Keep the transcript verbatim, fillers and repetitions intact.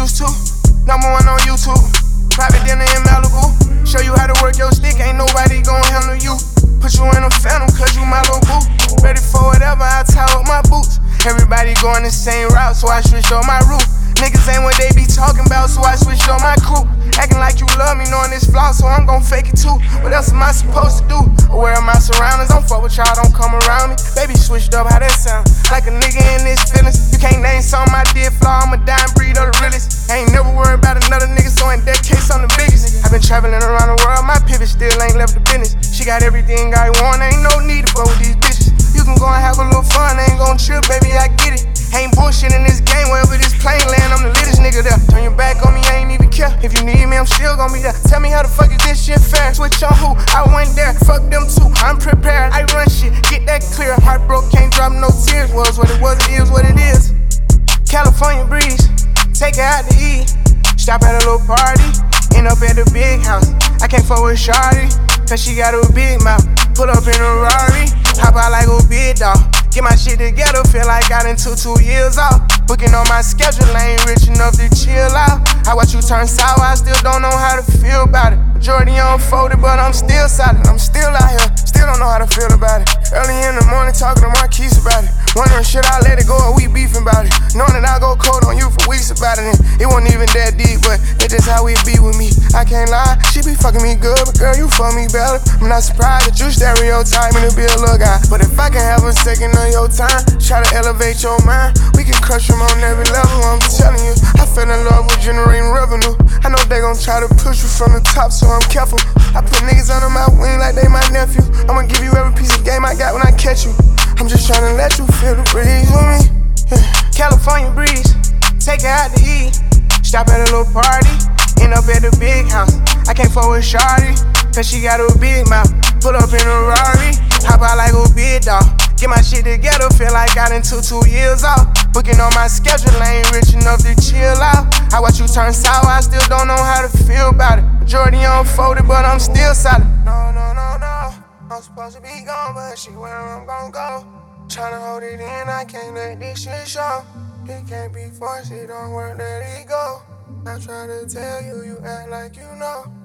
used to. Number one on YouTube. Private dinner in Malibu. Show you how to work your stick, ain't nobody gon' handle you. Put you in a phantom, cause you my little boo. Ready for whatever, I tie up my boots. Everybody going the same route, so I switched on my route. Niggas ain't what they be talking about, so I switched on my crew. Acting like you love me, knowing this flaw, so I'm gon' fake it too. What else am I supposed to do? Aware of my surroundings, don't fuck with y'all, don't come around me. Baby switched up, how that sound? Like a nigga in this feelings. You can't name something I did flaw, I'm a dying breed of the realest. I ain't never worried about another nigga, so in that case, I'm the biggest. I've been traveling around the world, my pivot still ain't left the business. She got everything I want, ain't no need to fuck with these bitches. You can go and have a little fun, ain't gon' trip, baby, I get it. Ain't bullshit in this game, wherever this plane land, I'm the littest nigga there. Turn your back on me, I ain't even care. If you need me, I'm still gon' be there. Tell me how the fuck is this shit fair? Switch on who? I went there, fuck them too, I'm prepared. I run shit, get that clear. Heart broke, can't drop no tears. Was what it was, it is what it is. California breeze, take her out to eat. Stop at a little party, end up at the big house. I can't fuck with Shawty, cause she got a big mouth. Pull up in a Rari, hop out like a big dog. Get my shit together, feel like I done took two years off. Booking on my schedule, I ain't rich enough to chill out. I watch you turn sour, I still don't know how to feel about it. Majority unfolded, but I'm still solid. I'm still out here, still don't know how to feel about it. Early in the morning, talking to Marquise about it. Wondering, should I let it go or we beefing about it? Knowing that I go cold on you for weeks about it. And it wasn't even that deep, but it's just how it be with me. I can't lie, she be fucking me good, but girl, you fuck me better. I'm not surprised that you stereotype me to be a little guy. But if I can have a second of your time, try to elevate your mind, we can crush them on every level. I'm telling you, I fell in love with generating revenue. I know they gon' try to push you from the top, so I'm careful. I put niggas under my wing like they my nephew. I'ma give you every piece of game I got when I catch you. I'm just tryna let you feel the breeze with me. Yeah. California breeze, take her out to eat. Stop at a little party, end up at the big house. I can't fuck with Shawty, cause she got a big mouth. Pull up in a Rari, hop out like a big dog. Get my shit together, feel like I done took two years off. Booking on my schedule, I ain't rich enough to chill out. I watch you turn sour, I still don't know how to feel about it. Majority unfolded, but I'm still solid. No, no, no, no, I'm supposed to be gone, but she where I'm gon' go. Tryna hold it in, I can't let this shit show. It can't be forced, it don't work, let it go. I try to tell you, you act like you know.